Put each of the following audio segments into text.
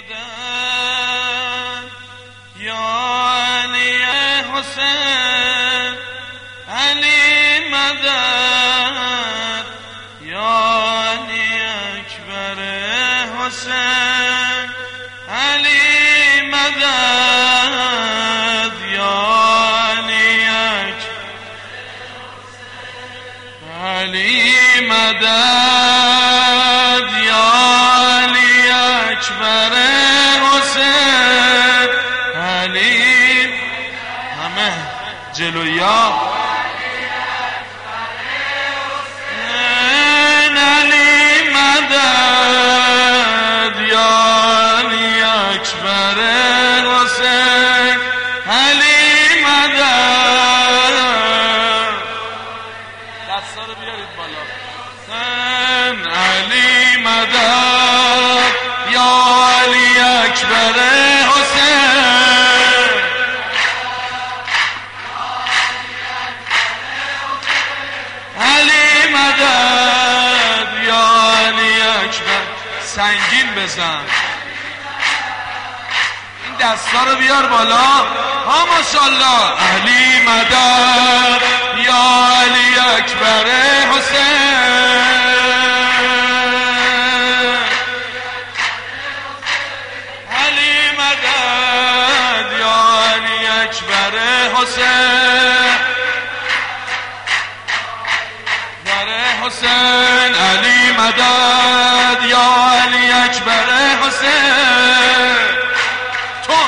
مدد یا علی حسین علی مدد یا علی اکبر حسین علی مدد یا علی اکبر علی مدد یا علی اکبر حسین علی همه جلویا علی مدد یا علی اکبر حسین علی مدد دستا رو بیارید بالا علی مدد یا علی اکبر حسین علی مدد یا علی اکبر سنگین بزن این دستا رو بیار بالا ها ماشاءالله علی مدد یا علی اکبر حسین علی مدد یا علی اکبر حسین حسین علی مدد یا علی اکبر حسین تون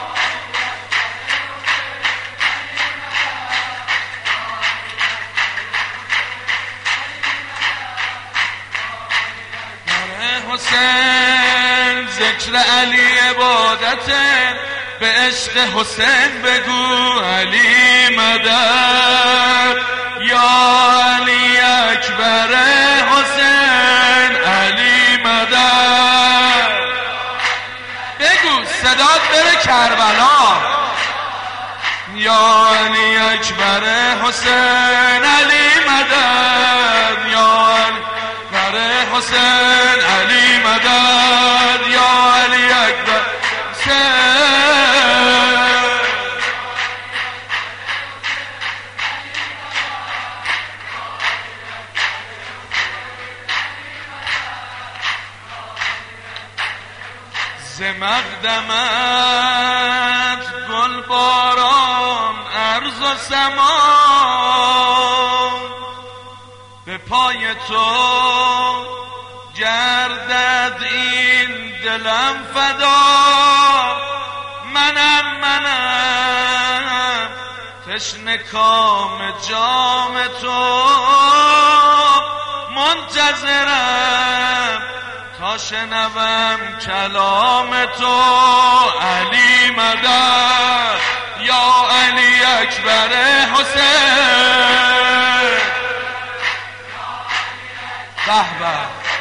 حسین ذکر علی عبادته به عشق حسین بگو علی مدد یا علی اکبر حسین علی مدد بگو صدات بره کربلا یا علی اکبر حسین علی مدد یا علی اکبر حسین علی مدد یا علی اکبر حسین ز مقدمت گل باران ارض و سما به پای تو گردد این دلم فدا منم تشنه کام جام تو منتظرم تا شنوم کلام تو علی مدد یا علی اکبر حسین به به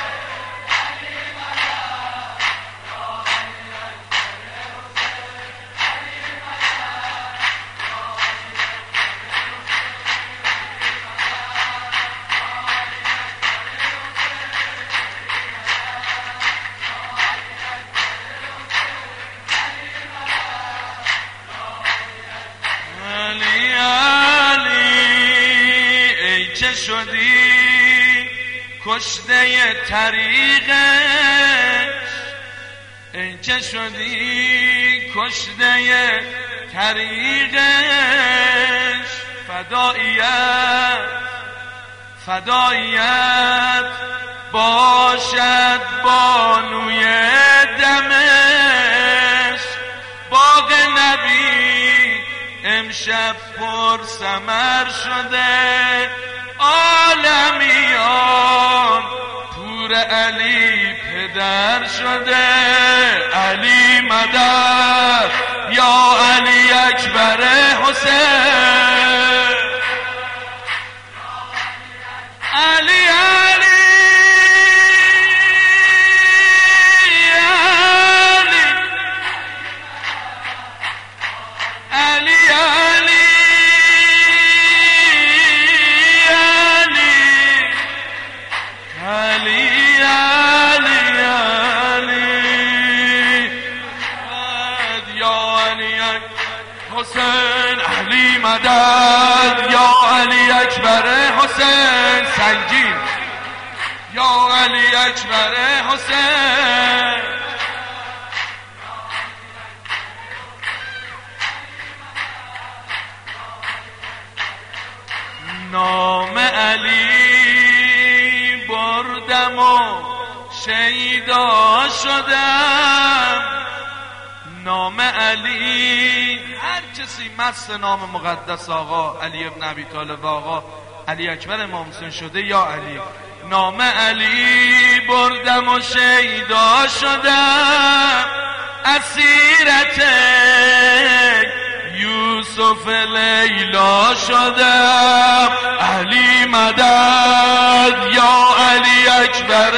شدی کشته طریقش ای که شدی کشته طریقش فداییت باشد بانوی دمش باغ نبی امشب پر ثمر شده عالمیان پور علی پدر شده علی مدد یا علی اکبر حسین علی علی علی علی علی علی علی حسین علی مدد یا علی اکبر حسین سنگین یا علی اکبر حسین نام علی بردم و شیدا شدم نام علی هر کسی مست نام مقدس آقا علی ابن ابی طالب آقا علی اکبر امام حسین شده یا علی نام علی بردم و شیدا شدم اسیرت یوسف لیلا شدم علی مدد یا علی اکبر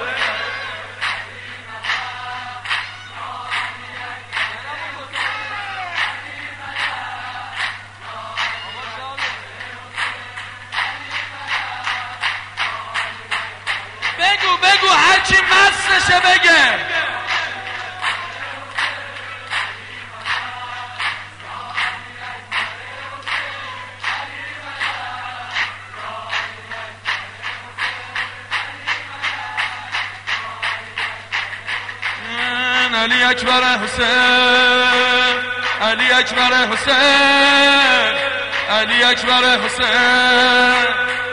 بگو هرچی مستشه بگه علی اکبر حسین علی اکبر حسین علی اکبر حسین